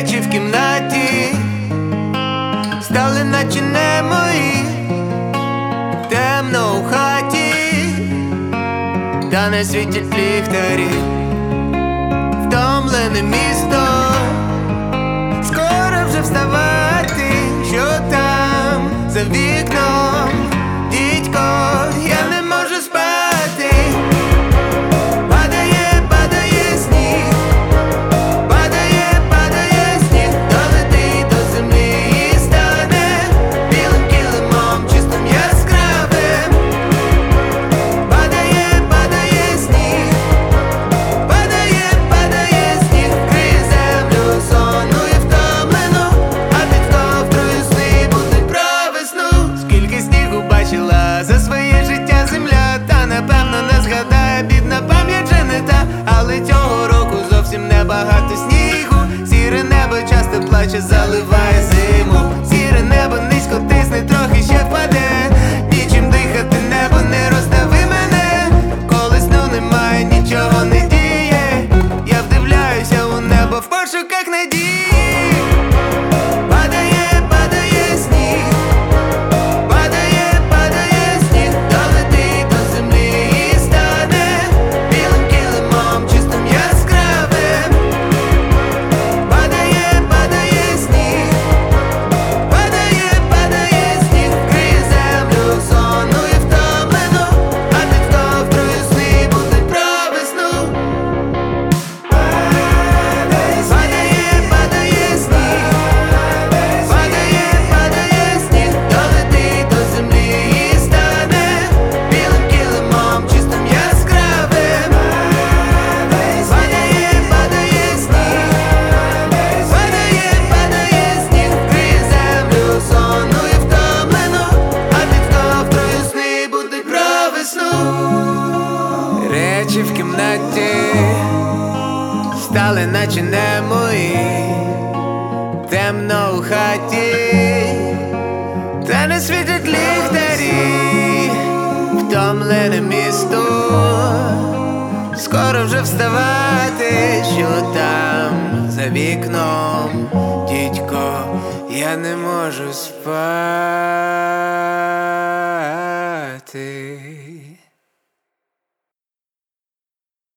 Речі в кімнаті стали наче не мої. Темно у хаті, та не світять ліхтарі. Втомлене місто, скоро вже вставати. Що там за вікном, дідько, я не можу спати. Падає, падає сніг, падає, падає сніг, долетить до землі і стане білим килимом, чистим яскравим. Падає, падає сніг, падає, падає сніг, вкриє землю сонну і втомлену, а під ковдрою сни будуть про весну. Скільки снігу бачила за своє життя земля, та напевно не згадає, бідна пам'ять же не та. Але цього року зовсім небагато снігу. Сіре небо часто плаче, заливає зиму. Сіре небо низько тисне, трохи ще впаде. Нічим дихати, небо не роздави мене. Коли сну немає, нічого не діє. Я вдивляюся у небо в пошуках надії. Падає, падає сніг, падає, падає сніг, долетить до землі і стане білим килимом, чистим яскравим. Падає, падає сніг, падає, падає сніг, вкриє землю сонну і втомлену, а під ковдрою сни будуть про весну. Падає, падає сніг, падає, падає сніг, долетить до землі і стане білим килимом, чистим яскравим. Падає, падає сніг, падає, падає сніг, вкриє землю сонну і втомлену, а під ковдрою сни будуть про весну. Речі в кімнаті стали наче не мої. Темно у хаті, та не світять ліхтарі. Втомлене місто, скоро вже вставати. Що там за вікном, дідько, я не можу спати.